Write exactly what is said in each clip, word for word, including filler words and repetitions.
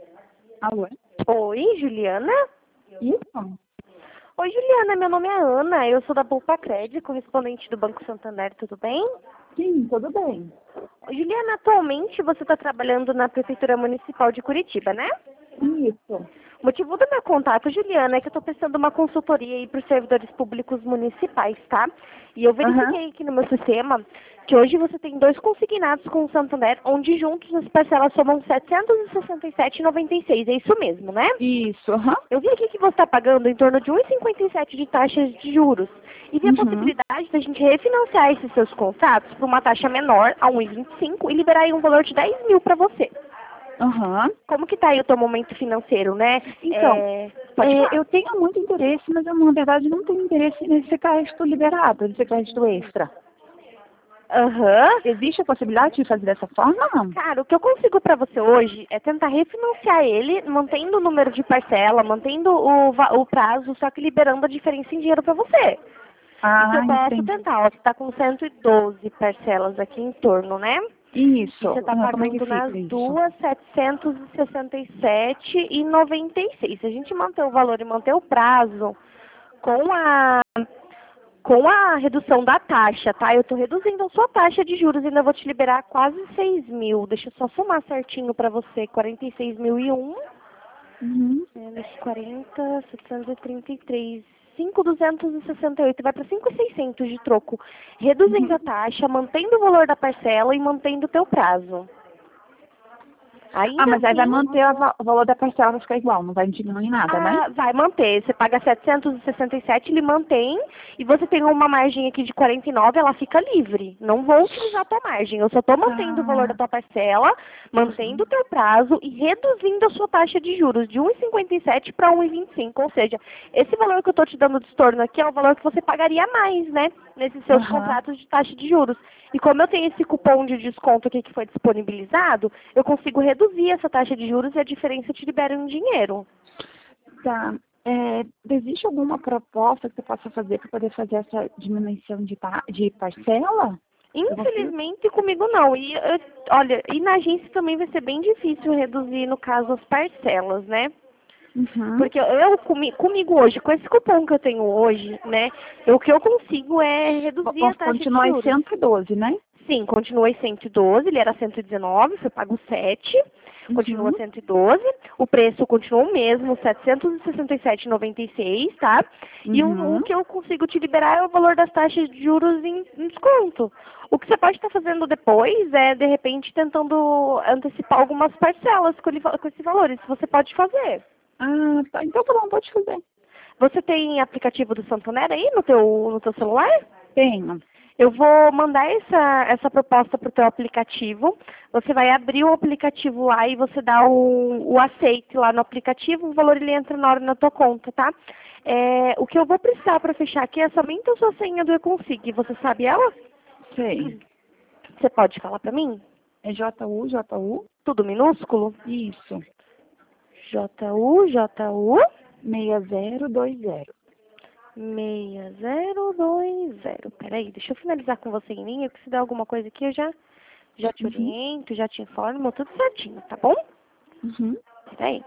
Alô? Oi, Juliana? Isso? Oi, Juliana, meu nome é Ana, eu sou da Poupa Cred, correspondente do Banco Santander, tudo bem? Sim, tudo bem. Juliana, atualmente você está trabalhando na Prefeitura Municipal de Curitiba, né? Isso. O motivo do meu contato, Juliana, é que eu estou prestando uma consultoria aí para os servidores públicos municipais, tá? E eu Aham. verifiquei aqui no meu sistema que hoje você tem dois consignados com o Santander, onde juntos as parcelas somam setecentos e sessenta e sete reais e noventa e seis centavos. É isso mesmo, né? Isso, aham. Eu vi aqui que você está pagando em torno de um vírgula cinquenta e sete de taxas de juros. E vi a Uhum. possibilidade da gente refinanciar esses seus contratos por uma taxa menor, a um vírgula vinte e cinco, e liberar aí um valor de dez mil para você. Aham. Como que está aí o teu momento financeiro, né? Então, É... Pode é, falar. eu tenho muito interesse, mas eu, na verdade, não tenho interesse nesse crédito liberado, nesse crédito extra. Aham. Existe a possibilidade de fazer dessa forma ou não? Cara, o que eu consigo para você hoje é tentar refinanciar ele, mantendo o número de parcela, mantendo o, va- o prazo, só que liberando a diferença em dinheiro para você. Isso eu Ah, posso entendi. tentar. Ó, você está com cento e doze parcelas aqui em torno, né? E você Isso. está Ah, como é que pagando nas fica isso? duas setecentos e sessenta e sete reais e noventa e seis. Se a gente manter o valor e manter o prazo com a com a redução da taxa, tá? Eu estou reduzindo a sua taxa de juros e ainda vou te liberar quase seis mil. Deixa eu só somar certinho para você. quarenta e seis mil e um Uhum. menos quarenta, setecentos e trinta e três. cinco mil duzentos e sessenta e oito, vai para cinco mil e seiscentos de troco, reduzindo a Uhum. taxa, mantendo o valor da parcela e mantendo o teu prazo. Ah, Ainda mas aí vai assim, manter a va- o valor da parcela, vai ficar igual, não vai diminuir nada, né? ah, vai manter. Você paga setecentos e sessenta e sete, ele mantém, e você tem uma margem aqui de quarenta e nove, ela fica livre. Não vou utilizar a tua margem. Eu só estou mantendo o valor da Ah, tua parcela, mantendo o uhum. teu prazo e reduzindo a sua taxa de juros de um vírgula cinquenta e sete para um vírgula vinte e cinco. Ou seja, esse valor que eu estou te dando de estorno aqui é o valor que você pagaria mais, né? Nesses seus Aham. contratos de taxa de juros. E como eu tenho esse cupom de desconto aqui que foi disponibilizado, eu consigo reduzir essa taxa de juros e a diferença eu te libero em dinheiro. Tá. É, existe alguma proposta que você possa fazer para poder fazer essa diminuição de, pa- de parcela? Eu consigo? Infelizmente comigo não. E eu- olha, e na agência também vai ser bem difícil reduzir, no caso, as parcelas, né? Uhum. Porque eu comi, comigo hoje, com esse cupom que eu tenho hoje, né? O que eu consigo é Vou reduzir vou a taxa de continuar em juros. cento e doze, né? Sim, continua em cento e doze, ele era cento e dezenove, foi pago sete, continua Uhum. cento e doze, o preço continua o mesmo, setecentos e sessenta e sete reais e noventa e seis, tá? E o, o Uhum. que eu consigo te liberar é o valor das taxas de juros em, em desconto. O que você pode estar fazendo depois é, de repente, tentando antecipar algumas parcelas com, ele- com esse valor, isso você pode fazer. Ah, tá. Então tá bom, pode fazer. Você tem aplicativo do Santander aí no teu, no teu celular? Tenho. Eu vou mandar essa, essa proposta para o teu aplicativo. Você vai abrir o aplicativo lá e você dá o, o aceite lá no aplicativo, o valor ele entra na hora na tua conta, tá? É, o que eu vou precisar para fechar aqui é somente a sua senha do eConsig. Você sabe ela? Sei. Você pode falar para mim? É J U, J U? Tudo minúsculo? Isso. J U, J U, seis zero dois zero. seis zero dois zero. Peraí, deixa eu finalizar com você em linha, porque se der alguma coisa aqui eu já, já te Uhum. oriento, já te informo, tudo certinho, tá bom? Uhum. Peraí.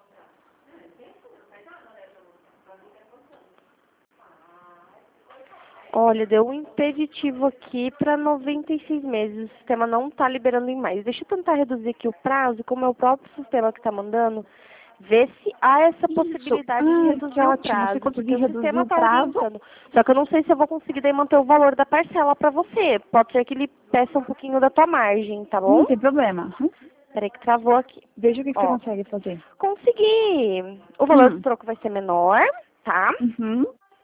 Olha, deu um impeditivo aqui para noventa e seis meses. O sistema não está liberando em mais. Deixa eu tentar reduzir aqui o prazo, como é o próprio sistema que está mandando, ver se há essa Isso. possibilidade de Ah, que reduzir o ótimo. Você prazo, porque conseguir o reduzir sistema o está prazo? orientando. Só que eu não sei se eu vou conseguir daí manter o valor da parcela para você. Pode ser que ele peça um pouquinho da tua margem, tá bom? Não tem problema. Uhum. Peraí que travou aqui. Veja o que que você Ó, consegue fazer. consegui. O valor do Hum. troco vai ser menor, tá? Uhum.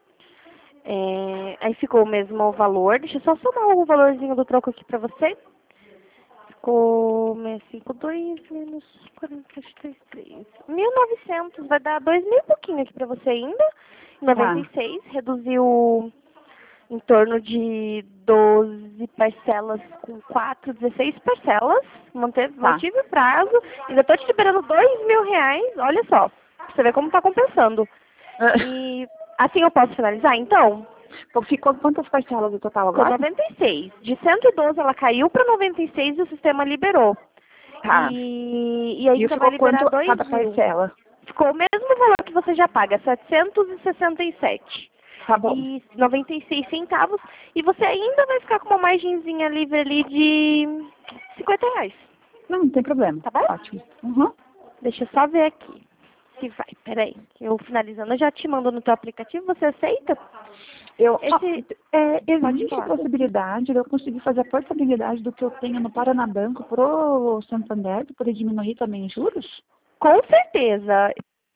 É, aí ficou o mesmo valor. Deixa eu só somar o valorzinho do troco aqui pra você. Ficou seiscentos e cinquenta e dois menos quarenta e três. mil e novecentos. Vai dar dois mil e pouquinho aqui pra você ainda. noventa e Tá. seis. Reduziu em torno de doze parcelas com quatro, dezesseis parcelas. Manteve, Tá. mantive o prazo. Ainda tô te liberando dois mil reais. Olha só. Pra você ver como tá compensando. Ah, E assim eu posso finalizar, então? então ficou quantas parcelas no total Ficou agora? noventa e seis. De cento e doze ela caiu para noventa e seis e o sistema liberou. Tá. E, e aí E você vai ficou liberar quanto dois cada mil. parcela? Ficou o mesmo valor que você já paga, setecentos e sessenta e sete Tá bom. e noventa e seis centavos. E você ainda vai ficar com uma margenzinha livre ali de cinquenta reais. Não, não tem problema. Tá bom? Ótimo. Uhum. Deixa eu só ver aqui. Se vai, peraí. Eu finalizando, eu já te mando no teu aplicativo, você aceita? Eu, Esse, ah, é, pode existe falar. possibilidade de eu conseguir fazer a portabilidade do que eu tenho no Paranabanco pro Santander, para poder diminuir também os juros? Com certeza.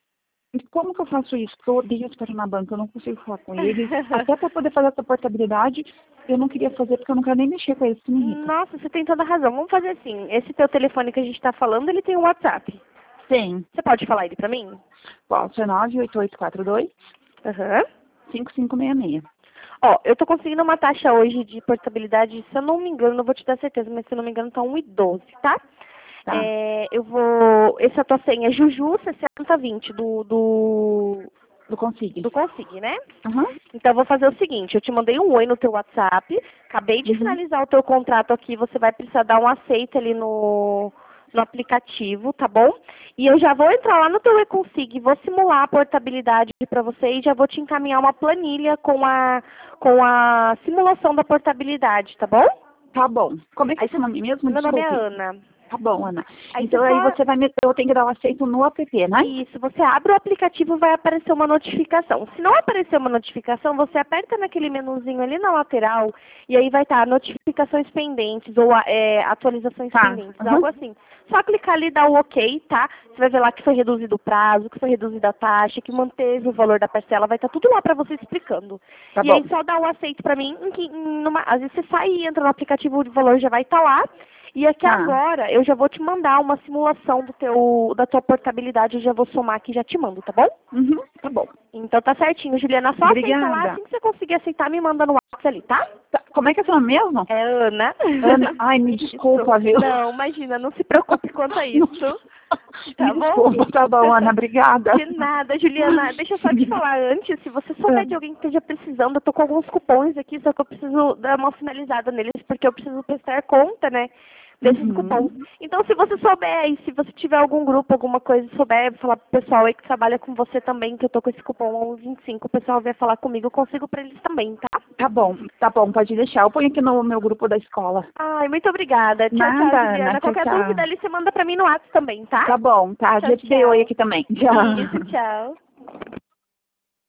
E como que eu faço isso? Porque eu odeio os Paranabanco, eu não consigo falar com eles. Até para poder fazer essa portabilidade, eu não queria fazer porque eu não quero nem mexer com eles, que me irrita. Nossa, você tem toda a razão. Vamos fazer assim. Esse teu telefone que a gente tá falando, ele tem um WhatsApp. Tem. Você pode falar ele pra mim? Posso, é nove oito oito quatro dois, Aham. cinco cinco seis seis. Ó, eu tô conseguindo uma taxa hoje de portabilidade, se eu não me engano, não vou te dar certeza, mas se eu não me engano tá um e doze, tá? Tá. É, eu vou... Essa tua senha é Juju sessenta vinte do, do, Do Consig. do Consig, né? Uhum. Então, eu vou fazer o seguinte, eu te mandei um oi no teu WhatsApp, acabei de Uhum. finalizar o teu contrato aqui, você vai precisar dar um aceite ali no, no aplicativo, tá bom? E eu já vou entrar lá no teu eConsig, vou simular a portabilidade para você e já vou te encaminhar uma planilha com a, com a simulação da portabilidade, tá bom? Tá bom. Como é que é Aí, seu nome mesmo? meu nome é Desculpe. Ana. Tá bom, Ana. Aí Então você aí só... você vai me... Eu tenho que dar o aceito no app, né? Isso, você abre o aplicativo, vai aparecer uma notificação. Se não aparecer uma notificação, você aperta naquele menuzinho ali na lateral e aí vai estar notificações pendentes ou é, atualizações Tá. pendentes, Uhum. algo assim. Só clicar ali e dar o ok, tá? Você vai ver lá que foi reduzido o prazo, que foi reduzida a taxa, que manteve o valor da parcela, vai estar tudo lá pra você explicando. Tá E bom. aí só dá o aceito pra mim, em que, numa, às vezes você sai e entra no aplicativo, o valor já vai estar lá. E aqui Tá. agora eu já vou te mandar uma simulação do teu, da tua portabilidade, eu já vou somar aqui e já te mando, tá bom? Uhum. Tá bom. Então tá certinho, Juliana. Só aceita lá, Obrigada. assim que você conseguir aceitar, me manda no WhatsApp ali, tá? Tá. Como é que é seu nome mesmo? É Ana. Ana. Ai, me desculpa, viu? Não, imagina, não se preocupe quanto a isso. Tá Me bom? desculpa, tá bom, Ana. Obrigada. De nada, Juliana. Deixa eu só te falar antes, se você souber de alguém que esteja precisando, eu tô com alguns cupons aqui, só que eu preciso dar uma finalizada neles, porque eu preciso prestar conta, né? Desses Uhum. cupons. Então, se você souber aí, se você tiver algum grupo, alguma coisa, souber falar pro pessoal aí que trabalha com você também, que eu tô com esse cupom vinte e cinco, o pessoal vier falar comigo, eu consigo pra eles também, tá? Tá bom, tá bom, pode deixar. Eu ponho aqui no meu grupo da escola. Ai, muito obrigada. Tchau, Nada, tchau, Juliana. Ana. Tchau, Qualquer tchau. dúvida ali, você manda pra mim no WhatsApp também, tá? Tá bom, tá. Tchau, Já te dei oi tchau. aqui também. Tchau. Isso, tchau.